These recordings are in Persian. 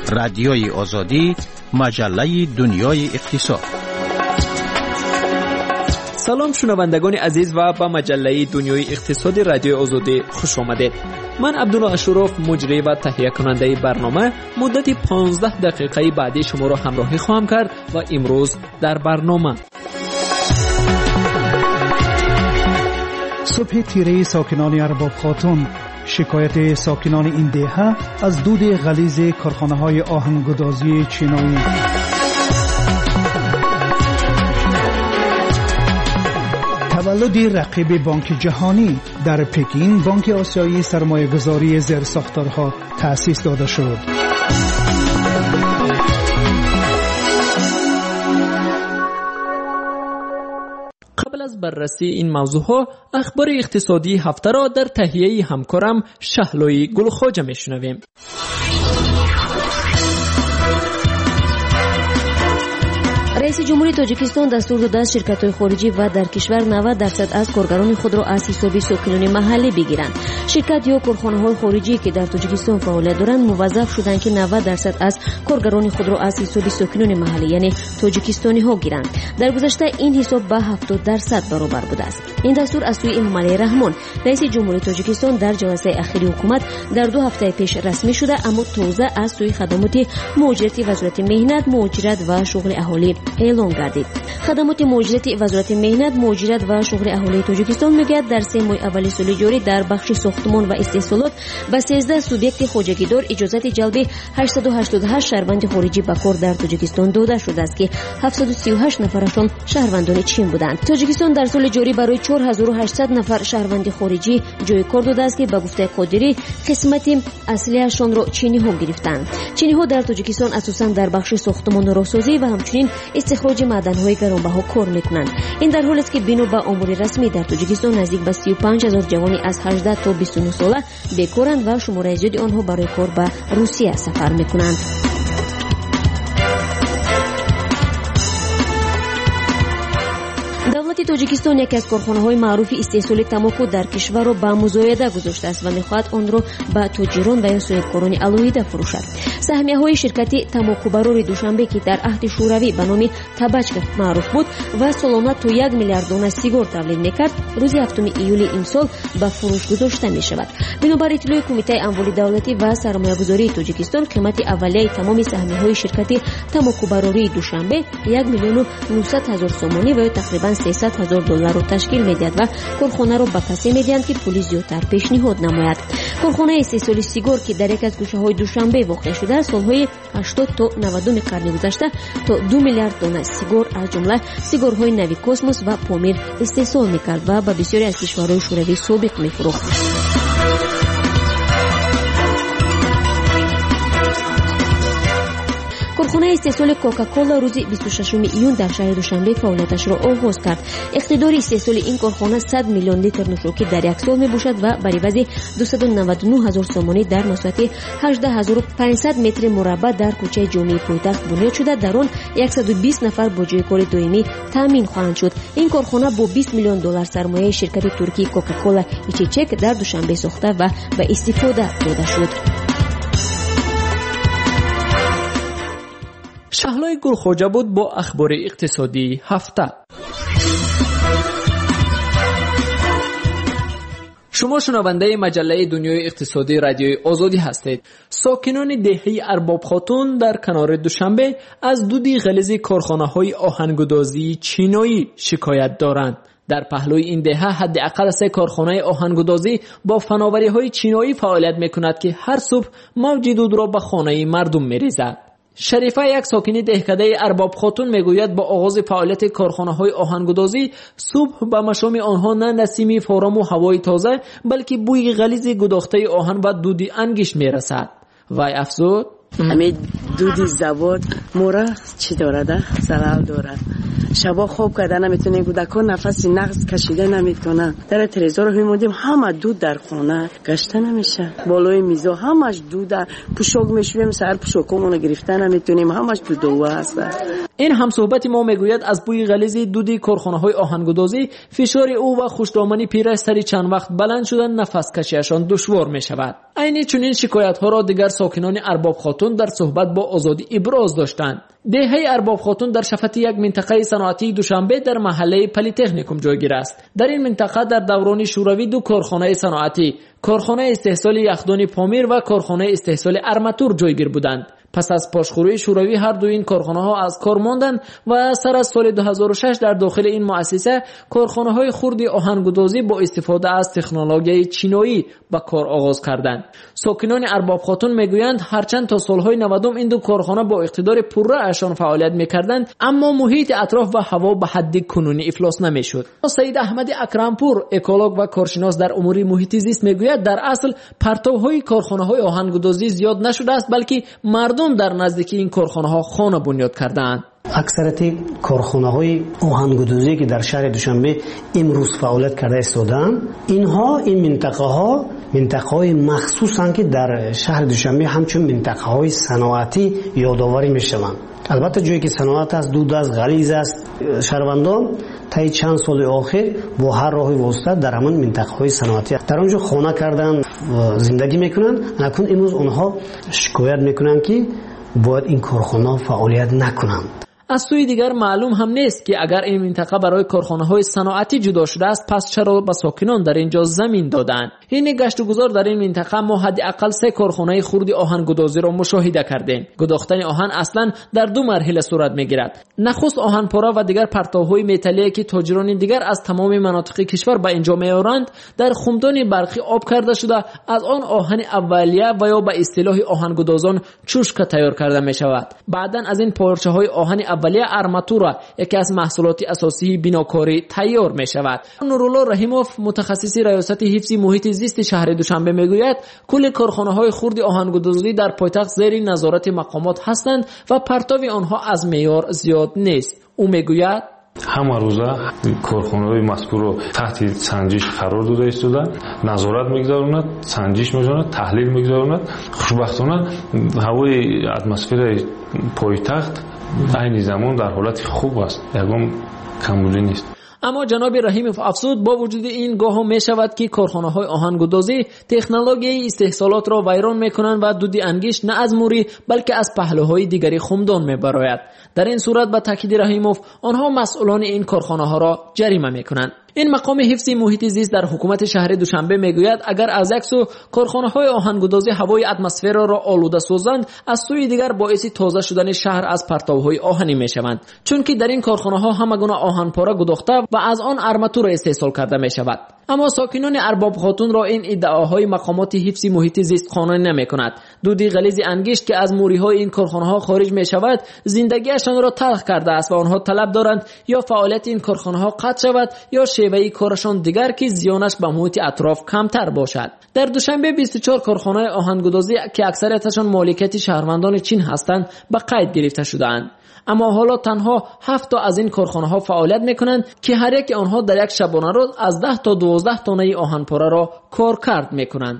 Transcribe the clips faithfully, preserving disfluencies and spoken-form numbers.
رادیوی آزادی، مجله دنیای اقتصاد. سلام شنوندگان عزیز و به مجله دنیای اقتصادی رادیو آزادی خوش آمدید. من عبدالله اشرف مجری و تهیه کننده برنامه مدت پانزده دقیقه بعدی شما را همراهی خواهم کرد و امروز در برنامه صبح تیره ساکنان ارباب خاتون، شکایت ساکنان این دهه از دود غلیظ کارخانه‌های آهنگودازی چینایی. تولد رقیب بانک جهانی، در پکین بانک آسیایی سرمایه‌گذاری زیرساختارها تأسیس داده شد. قبل از بررسی این موضوعها اخبار اقتصادی هفته را در تهیه همکارم شهلوی گلخواجه میشنویم. رئیس جمهوری تاجیکستان دستور داده است شرکت‌های خارجی و در کشور نود درصد از کارگران خود را از حساب ساکنان محلی بگیرند. شرکت یا کارخانه‌های خارجی که در تاجیکستان فعالیت دارند موظف شدند که نود درصد از کارگران خود را از حساب ساکنان محلی یعنی تاجیکستانی‌ها گیرند. در گذشته این حساب به هفتاد درصد برابر بوده است. این دستور از سوی امام علی رحمان رئیس جمهوری تاجیکستان در جلسه اخیر حکومت در دو هفته پیش رسمی شده، اما تازه از سوی خدمات مهاجرتی وزارت مهنت، مهاجرت و شغل اهالی اعلام گردید. خدمات مهاجرتی وزارت مهنت، مهاجرت و شغل اهالی تاجیکستان میگوید در سه ماه اول سال جاری در بخش ساختمان و استحصالات به سیزده سوبیکت خواجگیدار اجازه جلب هشتصد و هشتاد و هشت شهروند خارجی به کار در تاجیکستان داده شده است که هفتصد و سی و هشت نفرشان شهروندان چین بودند. تاجیکستان در سال جاری برای چهار هزار و هشتصد نفر شهروند خارجی جای کار داده است که به گفته قادری قسمت اصلیشان را چینی ها گرفتند. چینی ها در تاجیکستان اساساً در بخش ساختمان و راهسازی و همچنین استخراج معدن‌های گرانبها کار می‌کنند. این در حالی است که بنا به آمار رسمی در تاجیکستان نزدیک به سی و پنج هزار جوانی از هجده تا بیست و نه ساله بیکارند و شمار زیادی آنها برای کار به روسیه سفر می‌کنند. دولت تاجیکستان یکی از کارخانه‌های معروف استحصال تنباکو در کشور را به مزایده گذاشته است و می‌خواهد آن را به تاجران و یا صاحبکاران علایده فروشد. سهمیه‌های شرکت تنباکوبرار دوشنبه که در عهد شوروی به نام تبچکا معروف بود و سالانه تا یک میلیارد دانه سیگار تولید می‌کرد، روز هفتم ایول امسال به فروش گذاشته می‌شود. بنابر اطلاع کمیته اموال دولتی و سرمایه‌گذاری تاجیکستان، قیمت اولیه تمام سهمیه‌های شرکت تنباکوبراری دوشنبه یک میلیون و نهصد هزار سومانی و تقریباً سیصد هزار دلار را تشکیل می‌دهد و کارخانه را به کسی می‌دهند که پول زیادتر پیشنهاد نماید. کارخانه استحصال سیگار که در یک از گوشه‌های دوشنبه واقع شده سالهای هشتاد تا نود قرن گذشته تا دو میلیارد دانه سیگار از جمله سیگارهای نوی کوسموس و پامیر استحصال می‌کرد و به بسیاری از کشورهای شوروی سابق می‌فروخت. کارخانه استحصال کوکاکولا روز بیست و ششم ایون در شهر دوشنبه فعالیتش را آغاز کرد. اقتدار استحصال این کارخانه صد میلیون لیتر نوشابه در یک سال میباشد و بر عوض دویست و نود و نه هزار سومانی در مساحت هجده هزار و پانصد متر مربع در کوچه جامع پایتخت بنیاد شده. در آن صد و بیست نفر با جای کار دائمی تامین خواهند شد. این کارخانه با بیست میلیون دلار سرمایه شرکت ترکی کوکاکولا ایچیچک در دوشنبه ساخته و به استفاده داده شد. شهلای گلخواجه بود با اخبار اقتصادی هفته. شما شنونده مجله دنیای اقتصادی رادیوی آزادی هستید. ساکنان دهه ارباب خاتون در کنار دوشنبه از دود غلیظ کارخانه‌های آهنگودازی چینایی شکایت دارند. در پهلوی این دهه حداقل سه کارخانه آهنگودازی با فناوری‌های چینایی فعالیت می‌کند که هر صبح موج دود را به خانه مردم می‌ریزد. شریفه یک ساکن دهکده ارباب خاتون میگوید با آغاز فعالیت کارخانه‌های آهنگودازی صبح به مشام آنها نه نسیم فارام و هوای تازه بلکه بوی غلیظ گداخته آهن و دود انگشت میرسد. وای افزود همین دودی زباد مورا چی دارد؟ ضرر دارد. شبا خواب کردن نمیتونه، کودکان نفس نقص کشیده نمیتونن. در تلویزیون میموندیم همه دود در خونه گشته نمیشه. بالای میزا همش دود، پوشاک میشویم سر پوشاکمون گرفته نمیتونیم، همش دود هست. این هم صحبت ما میگوید از بوی غلیظ دود کارخانه‌های آهنگودازی فشار او و خوشدامنی پیرش سری چند وقت بلند شدن نفس کشیشان دشوار میشود. عین چنین شکایت ها را دیگر ساکنان ارباب خاتون در صحبت با آزادی ابراز داشتند. دهه ارباب خاتون در شفت یک منطقه صنعتی دوشنبه در محله پلی‌تکنیکوم جایگیر است. در این منطقه در دوران شوروی دو کارخانه صنعتی، کارخانه استحصال یخدان پامیر و کارخانه استحصال ارماتور جایگیر بودند. پس از پاشخوری شوروی هر دو این کارخانه ها از کار ماندند و سر از سال دو هزار و شش در داخل این مؤسسه کارخانه های خرد آهنگدازی با استفاده از تکنولوژی چینایی به کار آغاز کردند. ساکنان ارباب خاتون میگویند هرچند تا سالهای نود این دو کارخانه با اقتدار پررو اشان فعالیت میکردند، اما محیط اطراف و هوا به حد کنونی افلاس نمیشد. سید احمد اکرمپور، اکولوگ و کارشناس در امور محیط زیست، میگوید در اصل پرتوهای کارخانه های آهنگدازی زیاد نشده است، بلکه مردم در نزدیکی این کارخانه ها خانه بنیاد کردند. اکثریت کارخانه های آهنگدازی که در شهر دوشنبه امروز فعالیت کرده استادند، اینها این منطقه ها منطقه های مخصوصن که در شهر دوشنبه همچون منطقه های صنعتی یادآوری میشوند. البته جایی که صنعت است دود است غلیظ است، شهروندان تا چند سال آخر با هر راه واسطه در همان منطقه های صنعتی در آنجا خانه کردن زندگی میکنن، اکنون امروز اونها شکایت میکنن که باید این کارخانه فعالیت نکنند. از سوی دیگر معلوم هم نیست که اگر این منطقه برای کارخانه‌های صنعتی جدا شده است، پس چرا به ساکنان در اینجا زمین دادند؟ این گشت و گذار در این منطقه ما حداقل سه کارخانه خرد آهنگدازی را مشاهده کردیم. گداختن آهن اصلا در دو مرحله صورت میگیرد. نخست آهن پاره و دیگر پرتوهای متلی که تاجران دیگر از تمام مناطق کشور به اینجا میآورند در خمدان برقی آب کرده شده، از آن آهن اولیه و یا به اصطلاح آهنگدازان چوشک تیار کرده می شود. بعداً از این پارچه های آهن اولیه ارماتور، یکی از محصولات اساسی بناکاری، تیار می شود. نورالله رحیموف، متخصص ریاست حفظ محیط زیست شهر دوشنبه، میگوید کل کارخانه های خرد آهنگدازی در پایتخت زیر نظارت مقامات هستند و پرتو آنها از معیار زیاد نیست. او میگوید همه روزه کارخانه‌های مذکور رو تحت سنجش قرار داده ایستادند، نظارت می‌گذارند، سنجش می‌کنند، تحلیل می‌گذارند. خوشبختانه هوای اتمسفر پایتخت عین زمان در حالت خوب است، یکم کمبودی نیست. اما جناب رحیموف افزود با وجود این گاه هم می شود که کارخانه های آهنگدازی تکنولوژی استحصالات را ویران می کنند و دود انگشت نه از موری بلکه از پهلوهای دیگری خمدان می براید. در این صورت به تاکید رحیموف آنها مسئولان این کارخانه ها را جریمه می کنند. این مقام حفظ محیط زیست در حکومت شهر دوشنبه میگوید اگر از یک سو کارخانه های آهنگدازی هوای اتمسفر را آلوده سازند، از سوی دیگر باعث تازه شدن شهر از پرتوهای آهنی میشوند، چون که در این کارخانه ها همه گونه آهن پاره گداخته و از آن ارماتور استحصال کرده می شود. اما ساکنان ارباب خاتون را این ادعاهای مقامات حفظ محیط زیست قانع نمی کند. دودی غلیظ انگشت که از موری های این کارخانه ها خارج می شود زندگیشان را تلخ کرده است و آنها طلب دارند یا فعالیت این کارخانه ها قطع شود یا شیوه کارشان دیگر که زیانش به محیط اطراف کمتر باشد. در دوشنبه بیست و چهار کارخانه آهنگدازی که اکثریتشان مالکیت شهروندان چین هستند به قید گرفته شده‌اند. اما حالا تنها هفت تا از این کارخانه ها فعالیت میکنند که هر یک آنها در یک شبانه روز از ده تا دوازده تانه آهن پاره را کارکرد میکنند.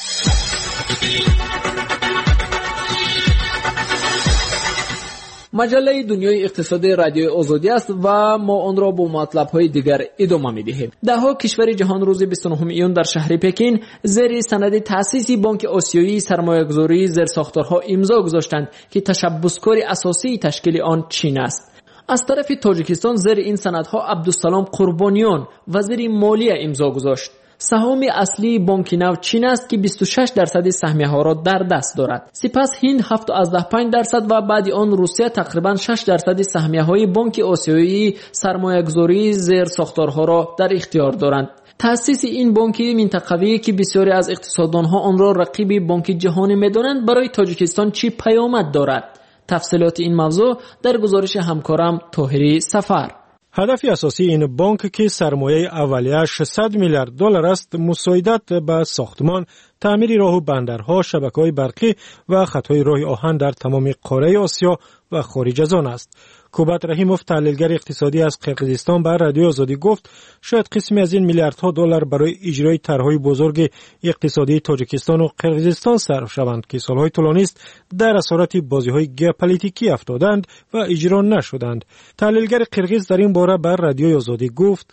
مجله دنیای اقتصادی رادیوی آزادی است و ما آن را با مطلب‌های دیگر ادامه می‌دهیم. ده‌ها کشور جهان روز بیست و نهم ایون در شهر پکین زیر سند تأسیس بانک آسیایی سرمایه‌گذاری زیرساختارها امضا گذاشتند که تشبثکار اساسی تشکیل آن چین است. از طرف تاجیکستان زیر این سندها عبدالسلام قربانیان وزیر مالیه امضا گذاشت. سهام اصلی بانک نو چین است که بیست و شش درصد سهمیه ها را در دست دارد. سپس هند هفت و پنج درصد و بعد آن روسیه تقریبا شش درصد سهمیه های بانک آسیایی سرمایه‌گذاری زیر ساختارها را در اختیار دارند. تأسیس این بانک منطقوی که بسیاری از اقتصاددانها آن را رقیب بانک جهانی می‌دانند برای تاجیکستان چه پیامد دارد؟ تفصیلات این موضوع در گزارش همکارم طاهری سفر. هدف اساسی این بانک که سرمایه اولیه ششصد میلیارد دلار است، مساعدت به ساختمان، تعمیر راه و بندرها، شبکه‌های برقی و خطهای راه آهن در تمام قاره آسیا و خارج از آن است. کوبات رحیموف، تحلیلگر اقتصادی از قرقیزستان، بر رادیو آزادی گفت شاید قسمی از این میلیاردها دلار برای اجرای طرح‌های بزرگ اقتصادی تاجیکستان و قرقیزستان صرف شوند که سالهای طولانی است در اسارت بازی‌های ژئوپلیتیکی افتادند و اجرا نشدند. تحلیلگر قرقیز در این باره بر رادیو آزادی گفت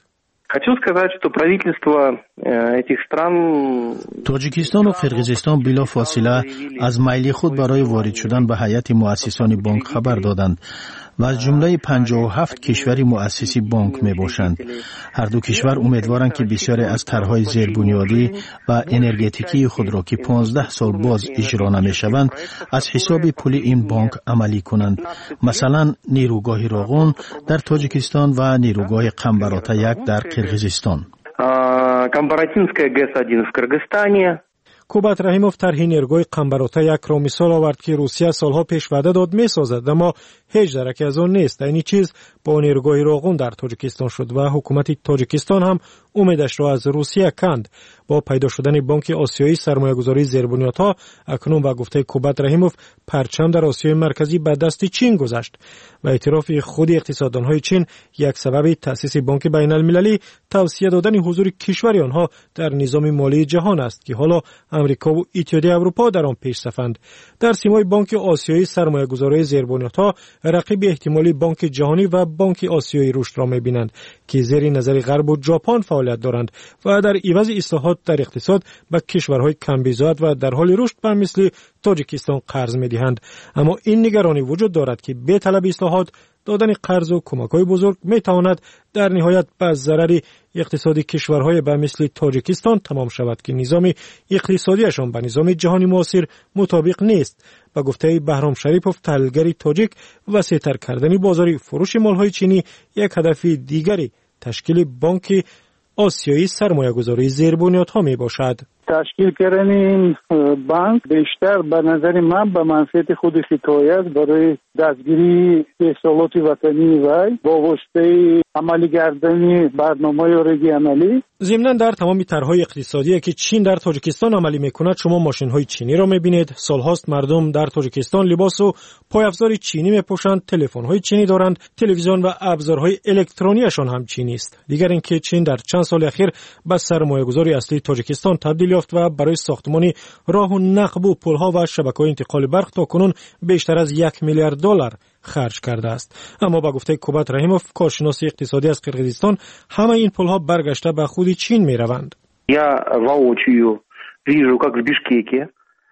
Хочу сказать, что правительство этих стран توجیکستان و قرقیزستان بلا فاصله از میل خود برای وارد شدن به هیئت مؤسسان بانک خبر دادند و از جمله پنجاه و هفت کشور مؤسسی بانک می باشند. هر دو کشور امیدوارند که بسیاری از طرحهای زیربنیادی و انرژتیکی خود را که پانزده سال باز اجرا نمی شوند از حساب پول این بانک عملی کنند. مثلا نیروگاه راغون در تاجیکستان و نیروگاه قمبراتا یک در قرقیزستان. Камбаратинская ГЭС один в Кыргызстане. کوبات رحیموف طرح نیروگاه قمبراتا یک را مثال آورد که روسیه سالها پیش وعده داد میسازد اما هیچ درکی از آن نیست. این چیز با نیروگاه راغون در تاجیکستان شد و حکومت تاجیکستان هم امیدش را از روسیه کند. با پیدا شدن بانک آسیایی سرمایه‌گذاری زیربنیادها اکنون با گفته کوبات رحیموف پرچم در آسیای مرکزی به دست چین گذشت و اعتراف خود اقتصاددان‌های چین یک سبب تأسیس بانک بین‌المللی توصیه دادن حضور کشور آنها در نظام مالی جهان است که حالا امریکا و اتحادیه اروپا در آن پیش صفند. در سیمای بانک آسیایی سرمایه‌گذاری زیربنیادها رقیب احتمالی بانک جهانی و بانک آسیایی رشد را می‌بینند که زیر نظر غرب و ژاپن فعالیت دارند و در عوض اصلاحات در اقتصاد به کشورهای کم‌بیزاد و در حال رشد به مثل تاجیکستان قرض می‌دهند. اما این نگرانی وجود دارد که به طلب اصلاحات دادن قرض و کمک‌های بزرگ می‌تواند در نهایت به ضرر اقتصادی کشورهای به مثل تاجیکستان تمام شود که نظام اقتصادیشان به نظام جهانی معاصر مطابق نیست. با گفته بهرام شریفوف تحلیلگر تاجیک وسیع‌تر کردن بازار فروش مال‌های چینی یک هدف دیگری تشکیل بانک آسیایی سرمایه‌گذاری زیربنیادها میباشد. تشکیل کردن این بانک بیشتر به نظر من به منفعت خود خطایی است برای دستگیری اصالات وطنی وی با واسطه عملی کردن برنامه رژیمالی. ضمناً در تمام طرح‌های اقتصادی که چین در تاجیکستان عملی میکند شما ماشین‌های چینی را میبینید. سال‌هاست مردم در تاجیکستان لباس و پایافزار چینی میپوشند، تلفن‌های چینی دارند، تلویزیون و ابزارهای الکترونیشان هم چینی است. دیگر اینکه چین در چند سال اخیر به سرمایه‌گذاری اصلی تاجیکستان تبدیل یافت و برای ساختمان راه و نقب و پل‌ها و شبکه‌های انتقال برق تاکنون بیشتر از یک میلیارد دلار خرج کرده است. اما با گفته کوبات رحیموف کارشناس اقتصادی از قرقیزستان همه این پل‌ها برگشته به خود چین می‌روند. Я воочию вижу, как в Бишкеке.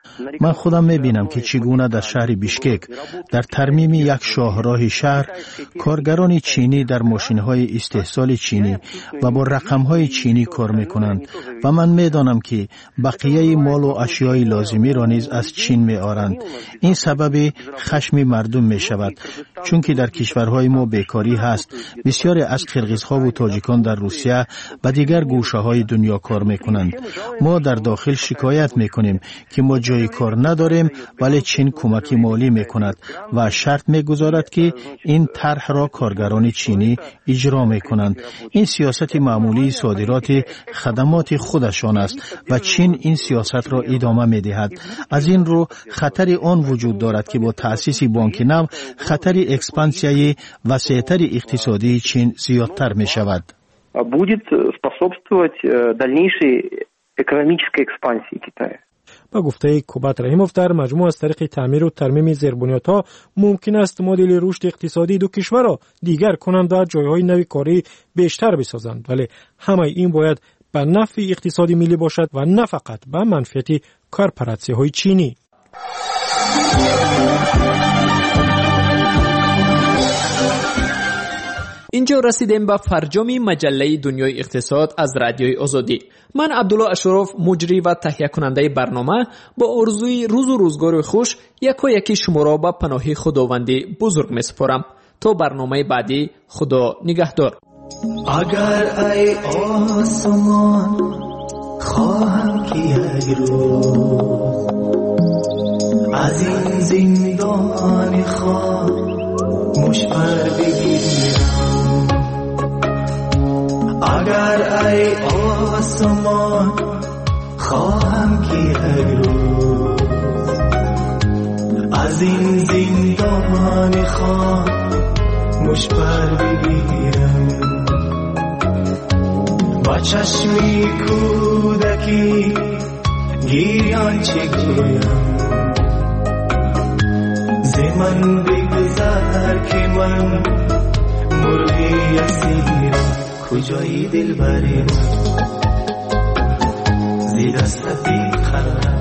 من خودم میبینم که چگونه در شهر بیشکک در ترمیم یک شاهراه شهر کارگران چینی در ماشین‌های استحصال چینی و با رقم‌های چینی کار میکنند و من میدانم که بقیه مال و اشیای لازمی را نیز از چین میآرند. این سبب خشم مردم میشود چون که در کشورهای ما بیکاری هست. بسیاری از قرقیزها و تاجیکان در روسیه و دیگر گوشه‌های دنیا کار میکنند. ما در داخل شکایت میکنیم که ما جای کار نداریم ولی چین کمک مالی میکند و شرط میگذارد که این طرح را کارگران چینی اجرا میکنند. این سیاست معمولی صادرات خدمات خودشان است و چین این سیاست را ادامه میدهد. از این رو خطر آن وجود دارد که با تأسیس بانک نو خطر اکسپانسیای وسیع‌تر اقتصادی چین زیادتر میشود. Будет способствовать дальнейшей экономической экспансии Китая. با گفته کوبات رحیموف در مجموع از طریق تعمیر و ترمیم زیربنیادها ممکن است مدل رشد اقتصادی دو کشور را دیگر کنند و جایهای نوی کاری بیشتر بسازند، ولی همه این باید به نفع اقتصادی ملی باشد و نه فقط به منفعت کارپوراسیون‌های چینی. اینجا رسیدیم به فرجام مجله دنیای اقتصاد از رادیوی آزادی. من عبدالله اشرف مجری و تهیه کننده برنامه با آرزوی روز و روزگار خوش یکا یکی شما را به پناه خداوندی بزرگ می سپارم. تا برنامه بعدی خدا نگهدار. اگر ای آسمان خواهم که یک روز از این زندان خاموش پر بگیرم، اگر ای آسمان خواهم که یک روز از این زندان خاموش پر بگیرم، با چشمی کودکی گیران چه گویم، ز من بگذر که من مرغی اسیرم. کجایی دل بری من زی دست بی قرار